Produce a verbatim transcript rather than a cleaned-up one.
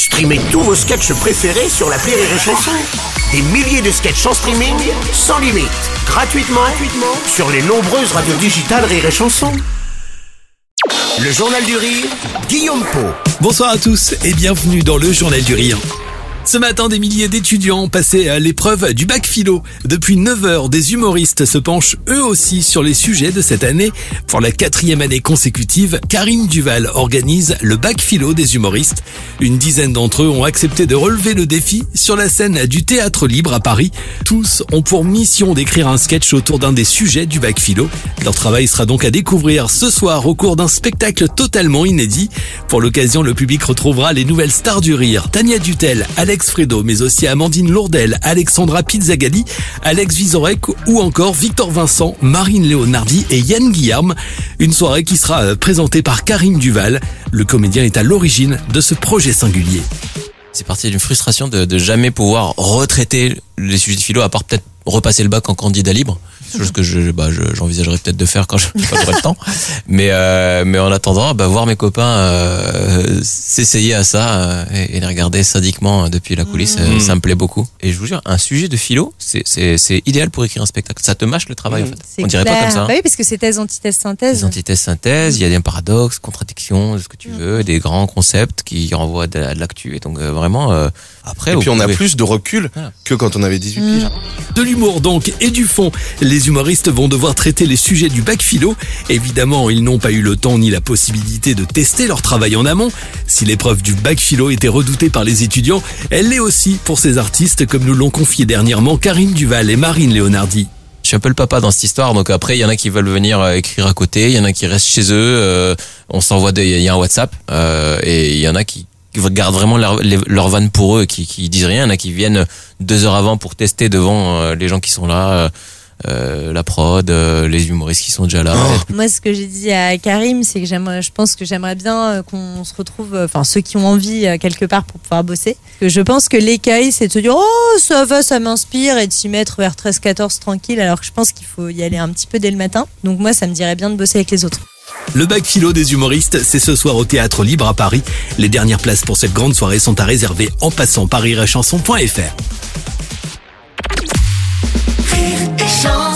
Streamez tous vos sketchs préférés sur l'appli Rire et Chanson. Des milliers de sketchs en streaming, sans limite, gratuitement, gratuitement sur les nombreuses radios digitales Rire et Chanson. Le Journal du Rire, Guillaume Pau. Bonsoir à tous et bienvenue dans le Journal du Rire. Ce matin, des milliers d'étudiants ont passé à l'épreuve du bac philo. Depuis neuf heures, des humoristes se penchent eux aussi sur les sujets de cette année. Pour la quatrième année consécutive, Karim Duval organise le bac philo des humoristes. Une dizaine d'entre eux ont accepté de relever le défi sur la scène du Théâtre Libre à Paris. Tous ont pour mission d'écrire un sketch autour d'un des sujets du bac philo. Leur travail sera donc à découvrir ce soir au cours d'un spectacle totalement inédit. Pour l'occasion, le public retrouvera les nouvelles stars du rire, Tania Dutel, Alex Fredo, mais aussi Amandine Lourdel, Alexandra Pizzagalli, Alex Vizorek ou encore Victor Vincent, Marine Leonardi et Yann Guillarme. Une soirée qui sera présentée par Karim Duval. Le comédien est à l'origine de ce projet singulier. C'est parti d'une frustration de, de jamais pouvoir retraiter les sujets de philo, à part peut-être repasser le bac en candidat libre, chose que je, bah, je, j'envisagerais peut-être de faire quand, je, quand j'aurai le temps. Mais, euh, mais en attendant, bah, voir mes copains euh, s'essayer à ça euh, et, et les regarder sadiquement depuis la coulisse, mmh. euh, ça me plaît beaucoup. Et je vous jure, un sujet de philo, c'est, c'est, c'est idéal pour écrire un spectacle. Ça te mâche le travail, mmh. en fait. C'est On dirait clair. pas comme ça. Hein. Bah oui, parce que c'est thèse, antithèse, synthèse. Des antithèses, synthèses, il y a des paradoxes, contradictions, ce que tu veux, des grands concepts qui renvoient de, à de l'actu. Et donc euh, vraiment, euh, après... Et puis on pouvez... a plus de recul voilà. que quand on avait dix-huit mmh. piges. De l'humour donc et du fond. Les humoristes vont devoir traiter les sujets du bac philo. Évidemment, ils n'ont pas eu le temps ni la possibilité de tester leur travail en amont. Si l'épreuve du bac philo était redoutée par les étudiants, elle l'est aussi pour ces artistes, comme nous l'ont confié dernièrement Karim Duval et Marine Leonardi. Je suis un peu le papa dans cette histoire, donc après il y en a qui veulent venir euh, écrire à côté, il y en a qui restent chez eux, euh, on s'envoie des, il y a un WhatsApp, euh, et il y en a qui qui gardent vraiment leur, leur vanne pour eux, qui, qui disent rien, il y en a qui viennent deux heures avant pour tester devant euh, les gens qui sont là, euh, euh, la prod, euh, les humoristes qui sont déjà là. Oh. Moi, ce que j'ai dit à Karim, c'est que j'aimerais, je pense que j'aimerais bien qu'on se retrouve, enfin ceux qui ont envie quelque part pour pouvoir bosser. Que je pense que l'écueil, c'est de se dire oh ça va, ça m'inspire, et de s'y mettre vers treize quatorze tranquille, alors que je pense qu'il faut y aller un petit peu dès le matin. Donc moi, ça me dirait bien de bosser avec les autres. Le bac philo des humoristes, c'est ce soir au Théâtre Libre à Paris. Les dernières places pour cette grande soirée sont à réserver en passant par rire et chanson point f r. Rire et chanson.